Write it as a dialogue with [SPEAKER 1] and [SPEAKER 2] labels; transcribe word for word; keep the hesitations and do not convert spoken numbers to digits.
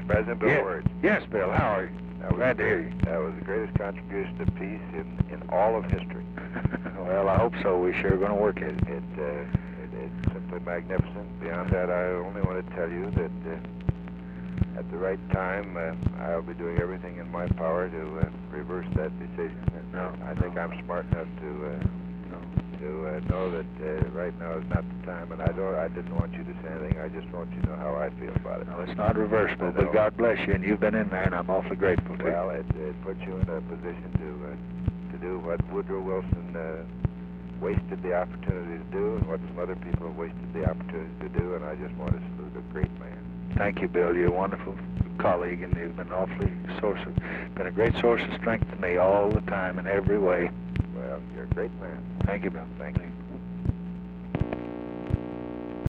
[SPEAKER 1] President Bill
[SPEAKER 2] Yeah.
[SPEAKER 1] Wirtz.
[SPEAKER 2] Yes, Bill. How are you?
[SPEAKER 1] That was
[SPEAKER 2] Glad
[SPEAKER 1] the
[SPEAKER 2] to hear
[SPEAKER 1] great-
[SPEAKER 2] you.
[SPEAKER 1] That was the greatest contribution to peace in, in all of history.
[SPEAKER 2] Well, I hope so. We're sure going to work at it.
[SPEAKER 1] It, uh, it, it's simply magnificent. Beyond that, I only want to tell you that uh, at the right time, uh, I'll be doing everything in my power to uh, reverse that decision. And,
[SPEAKER 2] No,
[SPEAKER 1] I think
[SPEAKER 2] no.
[SPEAKER 1] I'm smart enough to uh,
[SPEAKER 2] No.
[SPEAKER 1] to uh, know that uh, right now is not the time. And I don't. I didn't want you to say anything. I just want you to know how I feel about it.
[SPEAKER 2] No, it's not reversible,
[SPEAKER 1] I
[SPEAKER 2] but
[SPEAKER 1] know.
[SPEAKER 2] God bless you, and you've been in there, and I'm awfully grateful to
[SPEAKER 1] Well,
[SPEAKER 2] you.
[SPEAKER 1] it, it puts you in a position to uh, to do what Woodrow Wilson uh, wasted the opportunity to do, and what some other people have wasted the opportunity to do. And I just want to salute a great man.
[SPEAKER 2] Thank you, Bill. You're a wonderful colleague, and you've been awfully source of, been a great source of strength to me all the time in every way.
[SPEAKER 1] Well, you're a great man.
[SPEAKER 2] Thank you, Bill.
[SPEAKER 1] Thank you.